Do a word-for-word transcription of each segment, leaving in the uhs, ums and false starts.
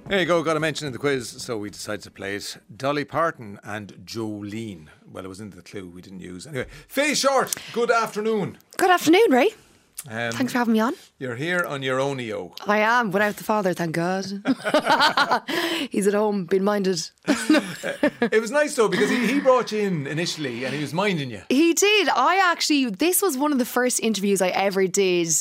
There you go, got a mention in the quiz, so we decided to play it. Dolly Parton and Jolene. Well, it was in the clue we didn't use. Anyway, Faye Short, good afternoon. Good afternoon, Ray. Um, Thanks for having me on. You're here on your own E O. I am, without the father, thank God. He's at home, being minded. It was nice though, because he, he brought you in initially and he was minding you. He did. I actually, this was one of the first interviews I ever did.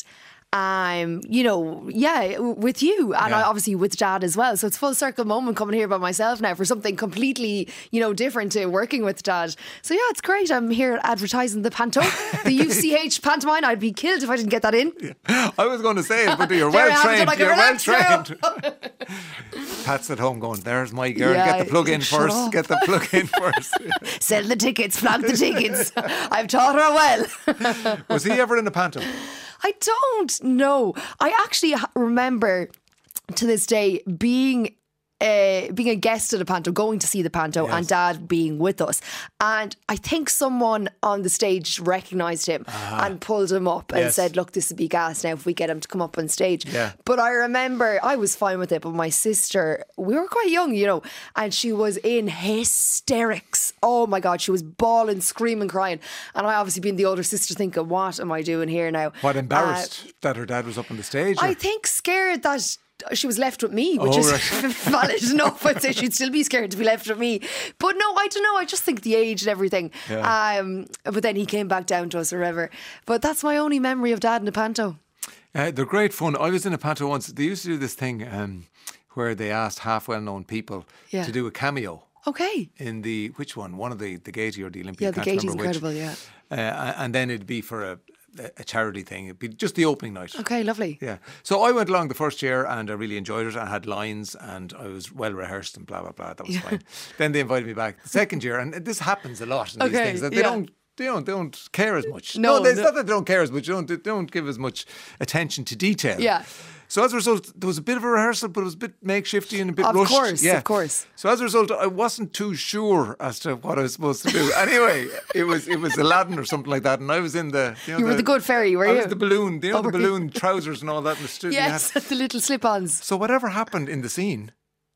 Um, you know, yeah, with you and Yeah. I obviously with Dad as well. So it's full circle moment coming here by myself now for something completely, you know, different to working with Dad. So yeah, it's great. I'm here advertising the Panto, the U C H pantomime. I'd be killed if I didn't get that in. Yeah. I was going to say it, but you're There I well am, trained. like a You're well relaxed trained. Pat's at home going, there's my girl. Yeah, Get the plug in shut first. up. Get the plug in first. Sell the tickets, flog the tickets. I've taught her well. Was he ever in a panto? I don't know. I actually ha- remember to this day being uh, being a guest at a panto, going to see the panto, Yes. and Dad being with us. And I think someone on the stage recognised him and pulled him up and Yes. said, look, this would be gas now if we get him to come up on stage. Yeah. But I remember I was fine with it, but my sister, we were quite young, you know, and she was in hysterics. Oh my God, she was bawling, screaming, crying. And I obviously being the older sister thinking, what am I doing here now? What, Uh, embarrassed that her dad was up on the stage? I or- think scared that she was left with me, which Oh, is right. valid enough. I'd say she'd still be scared to be left with me. But no, I don't know. I just think the age and everything. Yeah. Um, but then he came back down to us or whatever. But that's my only memory of Dad in a panto. Uh, they're great fun. I was in a panto once. They used to do this thing um, where they asked half well-known people Yeah. to do a cameo Okay. in the, which one? One of the, the Gaiety or the Olympia. Yeah, the can't Gaiety's remember which. incredible, yeah. Uh, and then it'd be for a, a charity thing. It'd be just the opening night. Okay, lovely. Yeah. So I went along the first year and I really enjoyed it. I had lines and I was well rehearsed and blah, blah, blah. That was Yeah. fine. Then they invited me back the second year, and this happens a lot in these Okay, things, that they yeah. don't They don't, they don't care as much. No, it's no. not that they don't care as much. They don't, they don't give as much attention to detail. Yeah. So as a result, there was a bit of a rehearsal, but it was a bit makeshifty and a bit Of rushed. course, yeah. of course. So as a result, I wasn't too sure as to what I was supposed to do. Anyway, it was it was Aladdin or something like that, and I was in the you, know, You were the good fairy, were I you? was the balloon, you know, Oh, the were you? balloon trousers and all that in the studio. Yes, the little slip-ons. So whatever happened in the scene,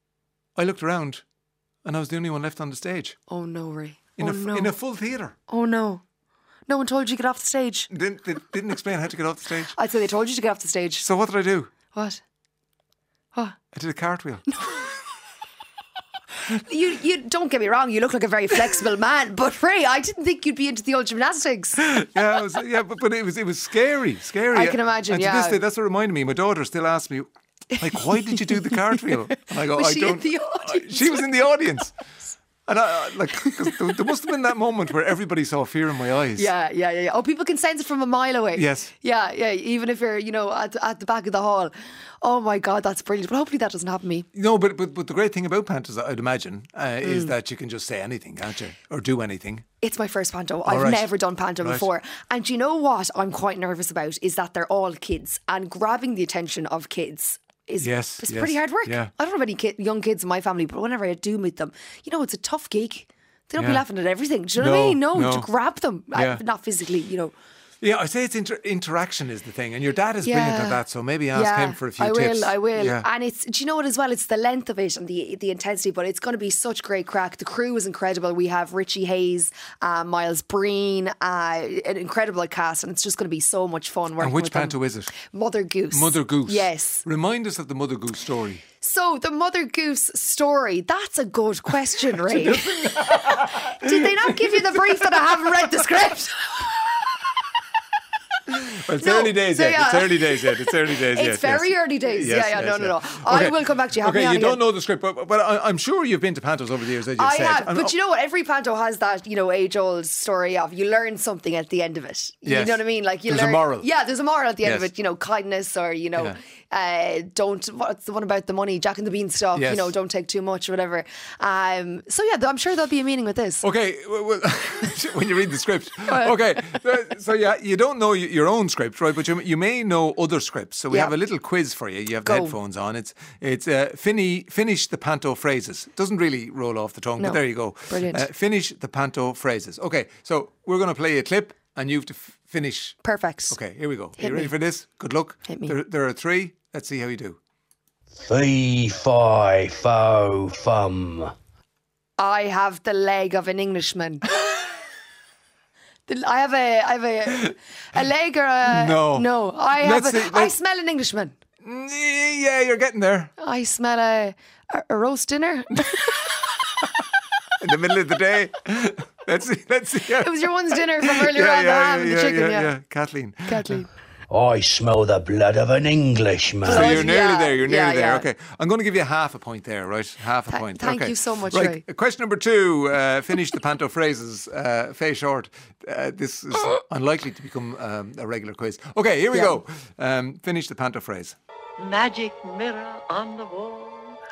I looked around, and I was the only one left on the stage Oh no, Ray. in oh a no. in a full theatre. oh no. No one told you to get off the stage. Didn't they didn't explain how to get off the stage. I'd say they told you to get off the stage. So what did I do? What? What? I did a cartwheel. You you don't get me wrong, you look like a very flexible man, but Ray, I didn't think you'd be into the old gymnastics. yeah, it was, yeah, but, but it was it was scary, scary. I can imagine, And to yeah. this day, that's what reminded me. My daughter still asks me, like, why did you do the cartwheel? And I go, Was I she don't. in the I- audience? she was in the audience. And I, I- like, 'cause there, there must have been that moment where everybody saw fear in my eyes. Yeah, yeah, yeah, yeah. Oh, people can sense it from a mile away. Yes. Yeah, yeah. Even if you're, you know, at, at the back of the hall. Oh my God, that's brilliant. But hopefully that doesn't happen to me. No, but, but but the great thing about pantos, I'd imagine, uh, Mm. is that you can just say anything, can't you? Or do anything. It's my first panto. I've right. never done panto Right. before. And do you know what I'm quite nervous about is that they're all kids, and grabbing the attention of kids is Yes, it's yes, pretty hard work. yeah. I don't have any kid, young kids in my family, but whenever I do meet them, you know, it's a tough gig. They don't be Yeah. laughing at everything. Do you know what I No, mean? No, no. to grab them. I- Yeah. not physically, you know. Yeah, I say it's inter- interaction is the thing, and your dad is Yeah. brilliant at that. So maybe ask him for a few I tips. will, I will. Yeah. And it's, do you know what as well? It's the length of it and the the intensity, but it's going to be such great crack. The crew is incredible. We have Richie Hayes, uh, Miles Breen, uh, an incredible cast, and it's just going to be so much fun working And which with them. panto is it? Mother Goose. Mother Goose. Yes. Remind us of the Mother Goose story. So the Mother Goose story, that's a good question, Ray. Did they not give you the brief that I haven't read the script? Well, it's No, early days so yet. yeah. It's early days yet. It's early days yet. It's very yes. early days. Yes, yeah, yeah, yes, no, no, no. yes. I Okay. will come back to you. Have me Okay, on you again. don't know the script, but, but I, I'm sure you've been to pantos over the years, as you I said. have, And- but you know what? Every panto has that, you know, age-old story of you learn something at the end of it. You Yes. know what I mean? Like you There's a learn, moral. Yeah, there's a moral at the end of Yes. it. You know, kindness, or you know, Yeah. uh, don't. What's the one about the money? Jack and the Beanstalk. Yes. You know, don't take too much or whatever. Um, so yeah, I'm sure there'll be a meaning with this. Okay, well, well, when you read the script. Okay, so, so yeah, you don't know y- your own script, right? But you, you may know other scripts. So we Yeah. have a little quiz for you. You have the Go. headphones on. It's it's uh, fini, finish the panto phrases. Doesn't really roll off the tongue, No. but there you go. Brilliant. Uh, finish the panto phrases. Okay, so we're going to play a clip, and you have to f- finish. Perfect. Okay, here we go. Are Hit you ready me. for this? Good luck. Hit me. There, there are three. Let's see how you do. Fee, fi, fo, fum. I have the leg of an Englishman. The- I have a, I have a, a leg or a No. no. I have. Let's A, see, I let's- smell an Englishman. Yeah, you're getting there. I smell a, a, a roast dinner. In the middle of the day. Let's see. Let's see. It was your one's dinner from earlier yeah, on, the yeah, ham yeah, and the yeah, chicken. yeah, Yeah, yeah. Kathleen. Kathleen. I smell the blood of an Englishman. So you're nearly yeah, there. You're nearly yeah, there. yeah. Okay, I'm going to give you half a point there, right? Half a Th- point. thank okay. you so much, Right. Ray. Question number two. Uh, finish the panto phrases. Uh, Faye Short. Uh, this is unlikely to become um, a regular quiz. Okay, here we Yeah. go. Um, finish the panto phrase. Magic mirror on the wall.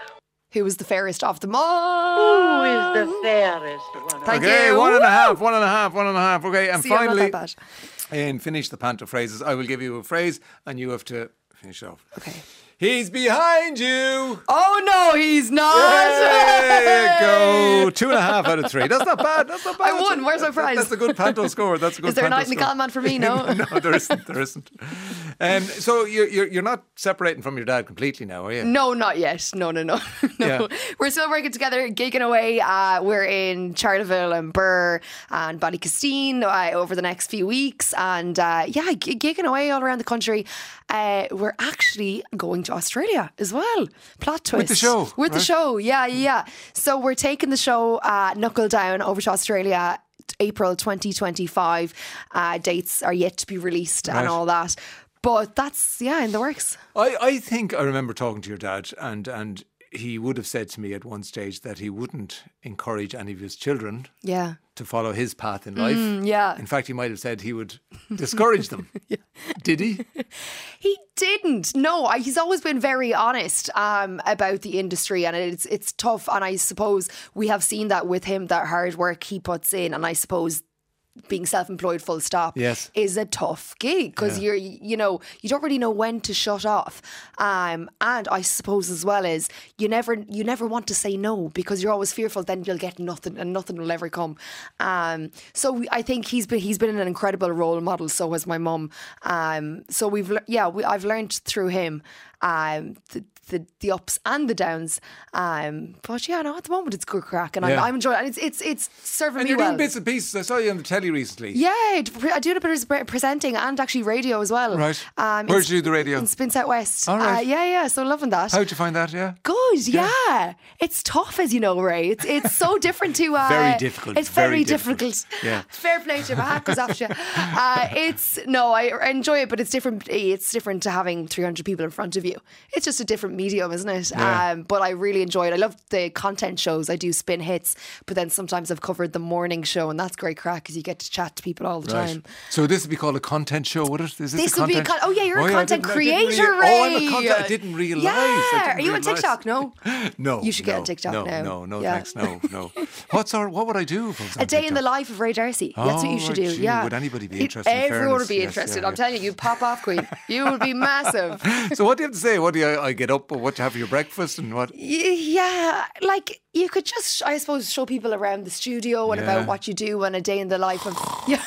Who was the fairest of them Who all? is the fairest one? Thank Okay, you. one and a Woo! half, one and a half, one and a half. Okay, and See, I'm not finally, that bad. in finish the panto phrases, I will give you a phrase and you have to finish it off. Okay. He's behind you. Oh no, he's not. There you go. Two and a half out of three. That's not bad. That's not bad. I won. Where's my prize? That's a good panto score. That's a good Is there a panto night in the score. Calman for me? No. no, there isn't. There isn't. Um, so you're, you're you're not separating from your dad completely now, are you? No, not yet. No, no, no. no. Yeah. We're still working together, gigging away. Uh, we're in Charleville and Burr and Ballycastine uh, over the next few weeks. And uh, yeah, g- gigging away all around the country. Uh, we're actually going to Australia as well. Plot twist. With the show, With the right? show, yeah, yeah, yeah. So we're taking the show uh, Knuckle Down over to Australia April twenty twenty-five. Uh, dates are yet to be released Right. and all that. But that's, yeah, in the works. I, I think I remember talking to your dad, and and he would have said to me at one stage that he wouldn't encourage any of his children Yeah. to follow his path in life. Mm, yeah. In fact, he might have said he would discourage them. Did he? He didn't. No, I, he's always been very honest um, about the industry, and it's it's tough. And I suppose we have seen that with him, that hard work he puts in, and I suppose being self-employed full stop Yes. is a tough gig because Yeah. you're you know you don't really know when to shut off, um, and I suppose as well as you never you never want to say no because you're always fearful then you'll get nothing and nothing will ever come. Um, so we, I think he's been he's been an incredible role model. So has my mum. Um, so we've le- yeah we, I've learned through him um, the, the the ups and the downs. Um, but yeah, no, at the moment it's good crack, and Yeah. I'm, I'm enjoying it. And it's it's it's serving And me you're well. doing bits and pieces. I saw you on the telly recently. Yeah, I d- I do a bit of pre- presenting and actually radio as well. Right. Um, Where in- did you do the radio? In Spin South West. All right. Uh, yeah, yeah. So loving that. How'd you find that? Yeah. Good, yeah. It's tough, as you know, Ray. It's it's so different to uh, Very difficult, It's very, very difficult. difficult. Yeah. Fair play to you. My hat goes off to you. Uh, it's no, I I enjoy it, but it's different. It's different to having three hundred people in front of you. It's just a different medium, isn't it? Yeah. Um, but I really enjoy it. I love the content shows. I do Spin Hits, but then sometimes I've covered the morning show, and that's great crack because you get to chat to people all the Right. time. So this would be called a content show, would it? Is this, This a would be a content? con- oh yeah, you're a I content didn't- I didn't creator, rea- Ray. Oh, I'm a content. I didn't realise. Yeah, I didn't are you on realise. TikTok? No, No, You should get no, on TikTok no, now. No, no, Yeah. thanks, no, no. What's our? What would I do? If I was on a day in the TikTok? life of Ray Darcy. That's what Oh, you should right, do. gee, Yeah. would anybody be It- interested, in Everyone fairness? would be Yes, interested. yeah, I'm yeah. telling you, you'd pop off, Queen. You would be massive. So what do you have to say? What do you, I get up? What do you have for your breakfast and what? Y- Yeah, like you could just, I suppose, show people around the studio and Yeah. about what you do on a day in the life of. Yeah.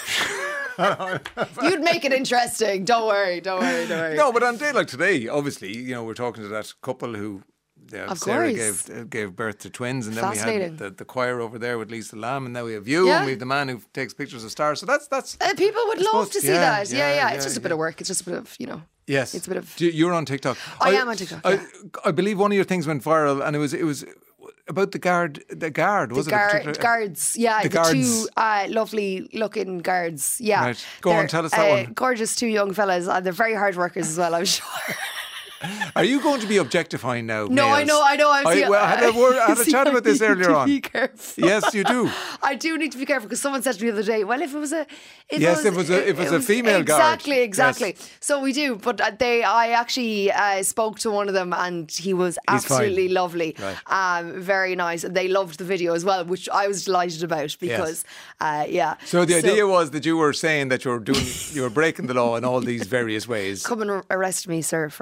You'd make it interesting. Don't worry. Don't worry. Don't worry. No, but on a day like today, obviously, you know, we're talking to that couple who. Yeah, Of Sarah course. gave uh, gave birth to twins, and then we Fascinating. had the, the choir over there with Lisa Lamb, and now we have you, Yeah. and we have the man who takes pictures of stars. So that's that's Uh, people would I love suppose- to see yeah, that. Yeah, yeah, yeah. yeah, It's just a bit yeah. of work. It's just a bit of, you know. yes, It's a bit of- Do you- You're on TikTok. I am on TikTok, I, yeah. I believe one of your things went viral, and it was it was about the guard. The guard was The it? a guard, particular- guards, yeah, the the, guards. two uh, lovely looking guards, yeah. Right. Go on, They're, tell us that uh, one. Gorgeous two young fellas, and they're very hard workers as well, I'm sure. Are you going to be objectifying now? No, I males? know, I know. I'm I, seeing- well, I had a word. I had a See, chat about this I need earlier to on. Be careful. Yes, you do. I do need to be careful because someone said to me the other day, well, if it was a. If Yes, if it was a- if it was a female guard. Exactly, exactly. Yes. So we do. But uh, they, I actually uh, spoke to one of them and he was He's fine. absolutely lovely. Right. Um, very nice. And they loved the video as well, which I was delighted about because, uh, yeah. So the idea was that you were saying that you were doing, you were breaking the law in all these various ways. Come and arrest me, sir, for I've sinned.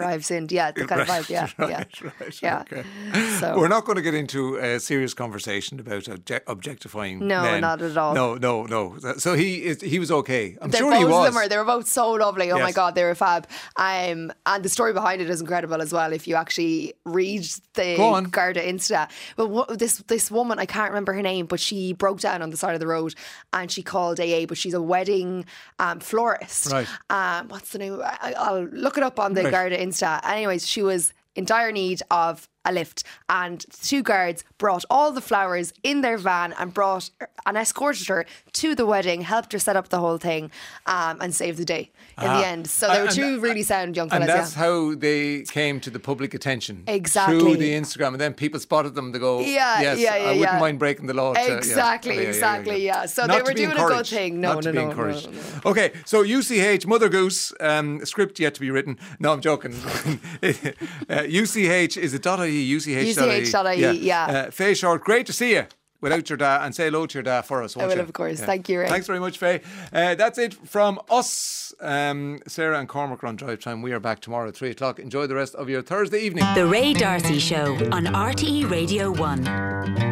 mind. Yeah, the kind Right, of vibe. Yeah, right, yeah, right, yeah. okay. So We're not going to get into a serious conversation about obje- objectifying No, men. not at all. No, no, no. So he is, he was okay. I'm They're sure both he was. of them are. They were both so lovely. Oh my Yes. god, they were fab. Um, and the story behind it is incredible as well. If you actually read the Go on. Garda Insta, but what, this this woman, I can't remember her name, but she broke down on the side of the road and she called A A. But she's a wedding um, florist. Right. Um, what's the name? I, I'll look it up on the Right. Garda Insta. Anyways, she was in dire need of a lift, and two guards brought all the flowers in their van and brought and escorted her to the wedding, helped her set up the whole thing, um, and saved the day in Ah. the end. So they were And- two really sound young fellas. And that's yeah. how they came to the public attention. Exactly. Through the Instagram. And then people spotted them to go, Yeah, yes, yeah, yeah, I wouldn't yeah. mind breaking the law. to- yeah. Exactly, Yeah, yeah, yeah, exactly, yeah. So Not they were to be doing a good encouraged. thing. No, Not no, to be no, no, encouraged. no, Okay, so U C H, Mother Goose, um, script yet to be written. No, I'm joking. uh, U C H, is it .ie? U C H dot I E. U C H dot I E, yeah. Uh, Faye Short, great to see you. Without your dad, and say hello to your dad for us, won't will, you? of course. Thank you, Ray. Thanks very much, Faye. Uh, that's it from us. Um, Sarah and Cormac are on Drive Time. We are back tomorrow at three o'clock. Enjoy the rest of your Thursday evening. The Ray Darcy Show on R T E Radio one.